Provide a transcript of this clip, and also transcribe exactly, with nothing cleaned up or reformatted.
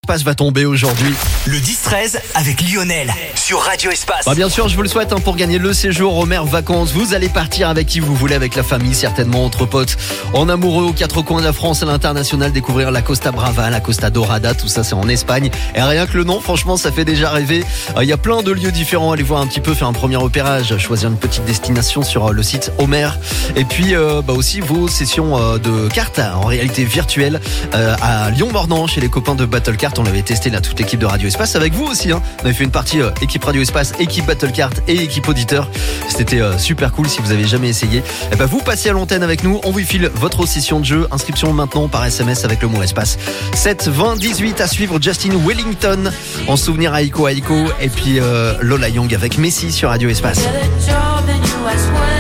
Espace va tomber aujourd'hui. Le dix treize avec Lionel sur Radio Espace. Bah bien sûr, je vous le souhaite hein, pour gagner le séjour aux mers vacances. Vous allez partir avec qui vous voulez, avec la famille, certainement entre potes, en amoureux aux quatre coins de la France, à l'international, découvrir la Costa Brava, la Costa Dorada, tout ça c'est en Espagne. Et rien que le nom, franchement, ça fait déjà rêver. Il euh, y a plein de lieux différents. Allez voir un petit peu, faire un premier repérage, choisir une petite destination sur euh, le site Homer. Et puis euh, bah aussi vos sessions euh, de cartes en réalité virtuelle euh, à Lyon-Mornan chez les copains de Battle Card. On l'avait testé là, toute l'équipe de Radio Espace avec vous aussi. Hein. On avait fait une partie euh, équipe Radio Espace, équipe Battle Card et équipe auditeur. C'était euh, super cool. Si vous avez jamais essayé, et ben vous passez à l'antenne avec nous. On vous file votre session de jeu. Inscription maintenant par S M S avec le mot espace. sept vingt dix-huit à suivre. Justin Wellington en souvenir à Aiko Aiko et puis euh, Lola Young avec Messi sur Radio Espace. Get a job and you ask what